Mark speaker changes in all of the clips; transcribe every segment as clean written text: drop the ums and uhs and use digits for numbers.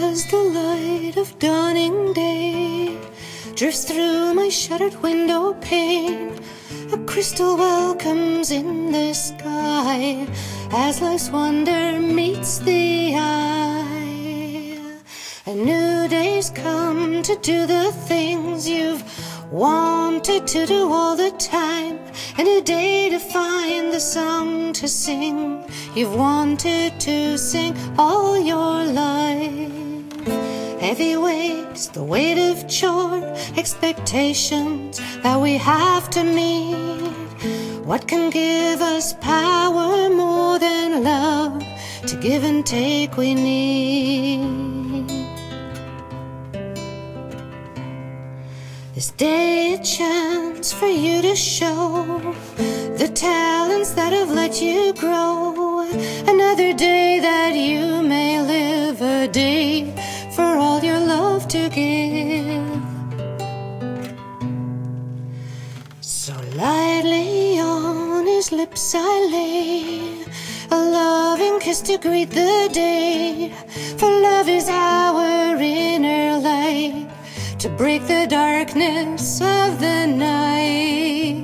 Speaker 1: as the light of dawning day drifts through my shuttered window pane, a crystal welcomes in the sky as life's wonder meets the eye. A new day's come to do the things you've wanted to do all the time, and a day to find the song to sing you've wanted to sing all your life. Heavy weights, the weight of chore, expectations that we have to meet. What can give us power more than love to give and take we need? This day a chance for you to show the talents that have let you grow. Another day that you may live, a day for all your love to give. So lightly on his lips I lay a loving kiss to greet the day, for love is our inner light to break the darkness of the night.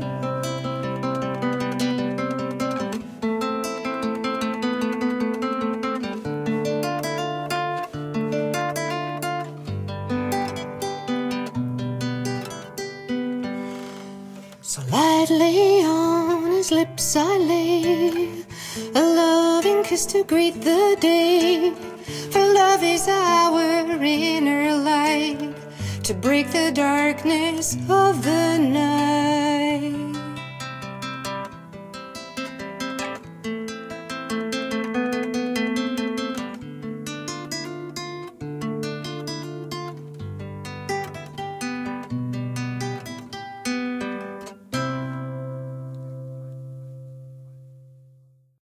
Speaker 1: So lightly on his lips I lay a loving kiss to greet the day, for love is our inner light to break the darkness of the night.